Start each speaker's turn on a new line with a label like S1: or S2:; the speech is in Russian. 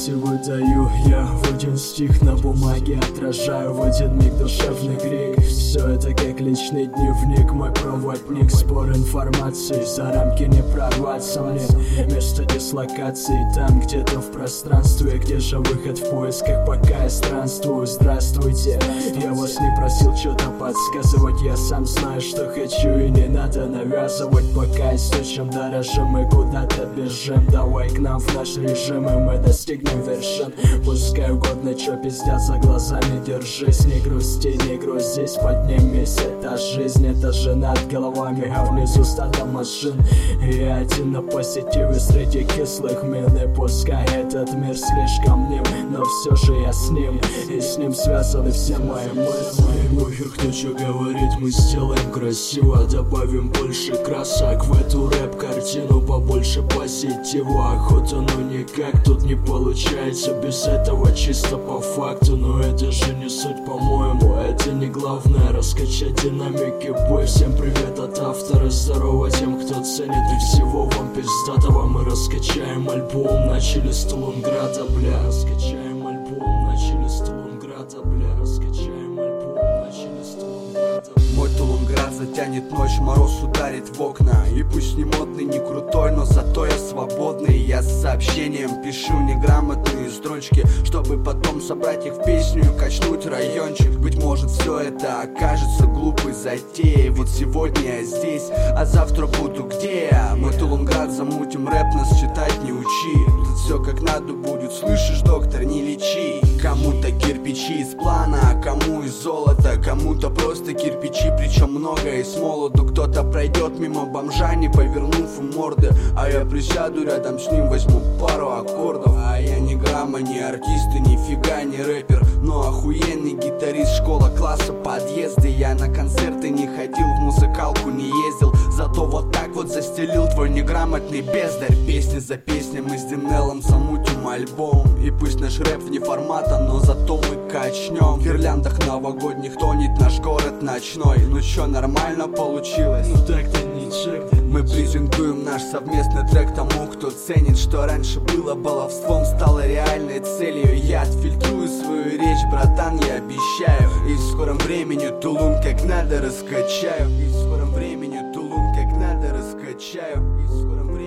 S1: и выдаю я в один стих на бумаге, отражаю в один миг душевный крик. Все это как личный дневник, мой проводник, спор информации, за рамки не прорваться мне. Место дислокации там где-то в пространстве, где же выход в поисках, пока я странствую. Здравствуйте, я вас не просил что-то подсказывать, я сам знаю, что хочу, и не надо навязывать. Пока источим дорожим, мы куда-то бежим. Давай к нам в наш режим, и мы достигнем вершин. Пускай угодно, чё пиздят за глазами, держись. Не грусти, не грузись, поднимись. Это жизнь, это же над головами, а внизу стадо машин. И я один на позитиве среди кислых мин. И пускай этот мир слишком ним, но все же я с ним, и с ним связаны все мои мысли. Похер, кто что говорит, мы сделаем красиво. Добавим больше красок в эту рэп-картину, побольше позитива. Охота, но никак тут не получается без этого, чисто по факту. Но это же не суть, по-моему, это не главное. Раскачать динамики, бой. Всем привет от автора, здорово тем, кто ценит. И всего вам пиздатого, мы раскачаем альбом. Начали с Сталинграда, бля. Раскачаем альбом, начали с Сталинграда, бля. Раскачаем альбом, начали с Сталинграда.
S2: Мой Сталинград затянет ночь, мороз ударит в окна. И пусть не модный, не крутой, но зато я свободный. Я с сообщением пишу неграмотные строчки, чтобы потом собрать их в песню и качнуть райончик. Быть может, все это окажется глупой затеей. Вот сегодня я здесь, а завтра буду где? Мой Сталинград, замутим рэп, нас читать не учи. Тут все как надо будет, слышишь, доктор, не лечи. Кому-то кирпичи из плана, а кому из золота. Кому-то просто кирпичи, причем много и с молоду. Кто-то пройдет мимо бомжа, не повернув им морды, а я присяду рядом с ним, возьму пару аккордов. А я ни грамма, ни артист и нифига не рэпер, но охуенный гитарист, школа, класса, подъезды. Я на концерты не ходил, в музыкалку не ездил, зато вот так вот застелил твой неграмотный бездарь. Песни за песней мы с Динеллом замутим альбом. И пусть наш рэп вне формата, но зато мы качнем. В гирляндах новогодних тонет наш город ночной. Ну чё, нормально получилось?
S1: Ну так-то ничего.
S2: Мы презентуем наш совместный трек тому, кто ценит, что раньше было баловством, стало реальной целью. Я отфильтрую свою речь, братан, я обещаю. И в скором времени Тулун как надо раскачаю. И в скором времени Тулун как надо раскачаю. И в скором